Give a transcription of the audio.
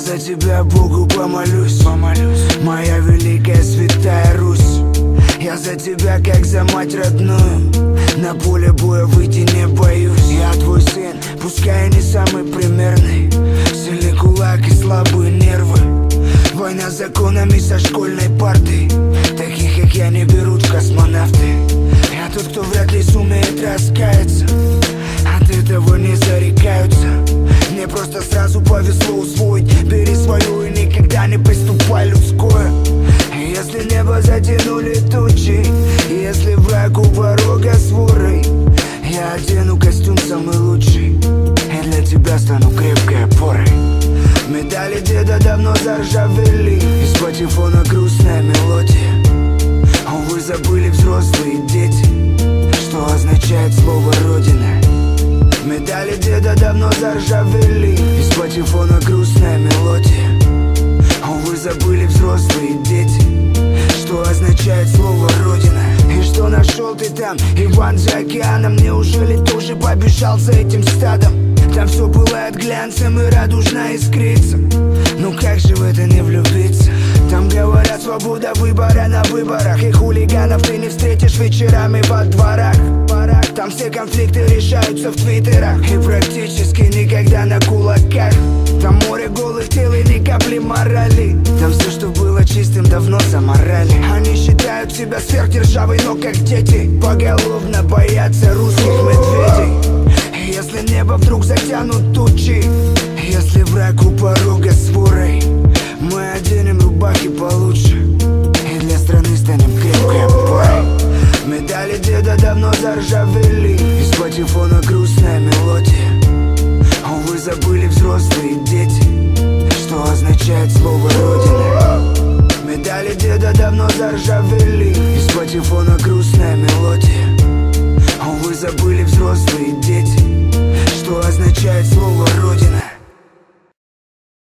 за тебя Богу помолюсь, моя великая святая Русь. Я за тебя, как за мать родную, на поле боя выйти не боюсь. Я твой сын, пускай не самый примерный, сильный кулак и слабые нервы. Война с законами со школьной парты, таких как я не берут в космонавты. Я тот, кто вряд ли сумеет раскаяться, от этого не зарекаются. Мне просто сразу повезло усвоить: бери свое и никогда не приступай людское. Если небо затянули тучи, если враг у порога с ворой, я одену костюм самый лучший и для тебя стану крепкой опорой. Медали деда давно заржавели, из патефона грустная мелодия. Увы, забыли взрослые дети, что означает слово Родина. Медали деда давно заржавели, из патефона грустная мелодия. Увы, забыли взрослые дети, что означает слово Родина. И что нашел ты там, Иван за океаном? Неужели тоже побежал за этим стадом? Там все пылает глянцем и радужно искрится. Ну как же в это не влюбиться? Там говорят, свобода выбора на выборах, и хулиганов ты не встретишь вечерами во дворах. Там все конфликты решаются в твиттерах и практически никогда на кулаках. Там море голых тел и ни капли морали. Там все, что было чистым, давно заморали. Они считают себя сверхдержавой, но как дети поголовно боятся русских медведей. Если небо вдруг затянут тучи, если враг у порога с ворой, мы оденем рубахи получше и для страны станем крепкой опорой. Медали деда давно заржавели, из патефона грустная мелодия. Увы, забыли взрослые дети, что означает слово Родина. Медали деда давно заржавели,